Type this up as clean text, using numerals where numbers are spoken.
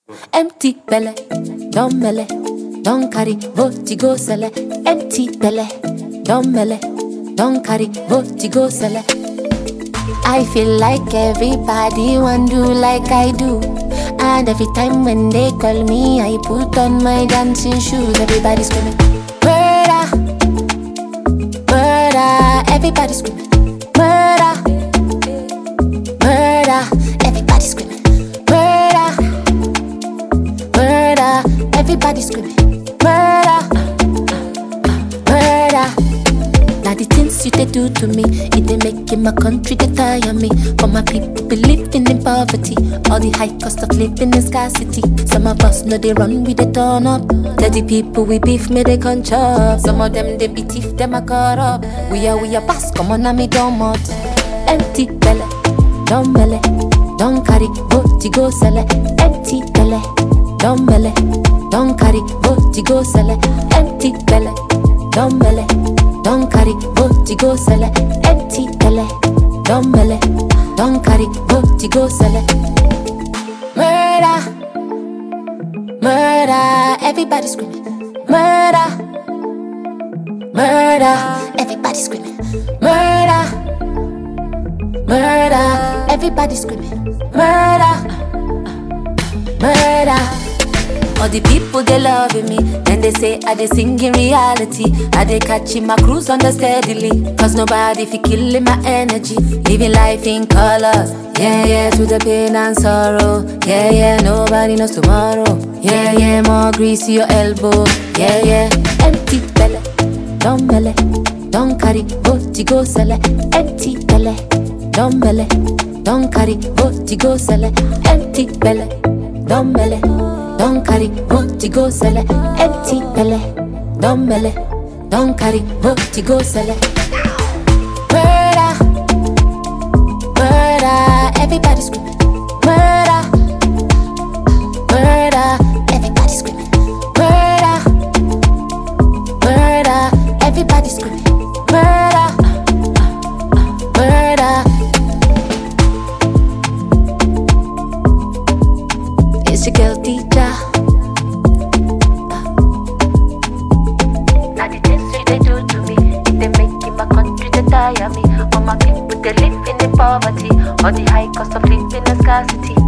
Empty belly, don't mele, don't carry, vote go sell it. Empty belly, don't mele, don't carry, vote go sell it. I feel like everybody want do like I do, and every time when they call me, I put on my dancing shoes. Everybody screaming, murder, murder. Everybody screaming, murder, murder. Everybody screaming, murder, murder. Everybody screaming, murder, murder. Now the things you they do to me, it they make in my country they tire me. For my people living in poverty, all the high cost of living in scarcity. Some of us know they run with the turn up. Dirty people we beef me they can't chop. Some of them they be thief, them a caught up. We are pass, come on me don't mouth. Empty belly, don't mele, don't carry, vote go sell it. Empty belly, don't mele, don't carry, vote go sell it. Empty belly, don't mele, don't carry, vote go sell it. Empty belly, don't mele, don't carry, vote go sell it. Murder, murder, everybody screaming. Murder, murder, everybody screaming. Murder, murder, everybody screaming. Murder, murder. All the people they loving me, then they say I they sing in reality. I they catching my cruise on the steadily, cause nobody fi killing my energy. Living life in colors, yeah, yeah, to the pain and sorrow. Yeah, yeah, nobody knows tomorrow. Yeah, yeah, more grease to your elbow. Yeah, yeah, empty belly, don't mele, don't carry, vote go sell it. Empty belly, don't mele, don't carry, vote go sell it. Empty belly, don't mele, don't carry, vote go sell it. Empty belly, don't mele, don't carry, vote go sell it. Murder, murder, everybody screaming. Murder, murder, everybody screaming. Murder, murder, everybody screaming. Murder, murder. It's your girl teacher. Now the things they do to me, they make in my country they tire me. All my people they live in the poverty, all the high cost of living in scarcity.